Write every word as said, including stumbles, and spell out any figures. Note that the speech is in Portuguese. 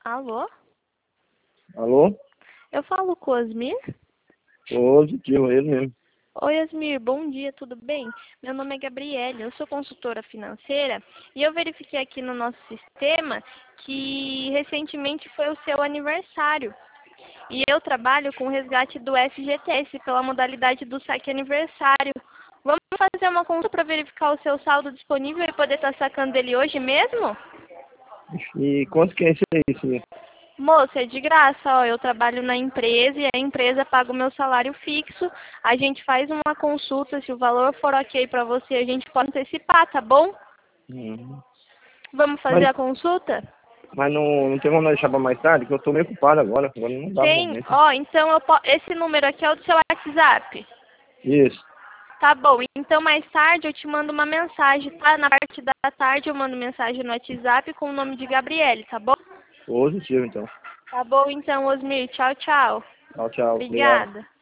Alô? Alô? Eu falo com o Osmir? Positivo, ele mesmo. Oi, Osmir, bom dia, tudo bem? Meu nome é Gabriele, eu sou consultora financeira e eu verifiquei aqui no nosso sistema que recentemente foi o seu aniversário. E eu trabalho com o resgate do F G T S pela modalidade do saque aniversário. Vamos fazer uma conta para verificar o seu saldo disponível e poder estar sacando dele hoje mesmo? E quanto que é isso aí, senhor? Moça, é de graça, ó, eu trabalho na empresa e a empresa paga o meu salário fixo. A gente faz uma consulta, se o valor for ok para você, a gente pode antecipar, tá bom? Uhum. Vamos fazer Mas, a consulta? mas não, não tem como nós deixar pra mais tarde, que eu tô meio ocupado agora. Agora não dá no Tem, momento. ó, então eu po... esse número aqui é o do seu WhatsApp. Isso. Tá bom, então mais tarde eu te mando uma mensagem, tá? Na parte da tarde eu mando mensagem no WhatsApp com o nome de Gabriele, tá bom? Positivo, então. Tá bom então, Osmir, tchau, tchau. Tchau, tchau. Obrigado. Obrigada.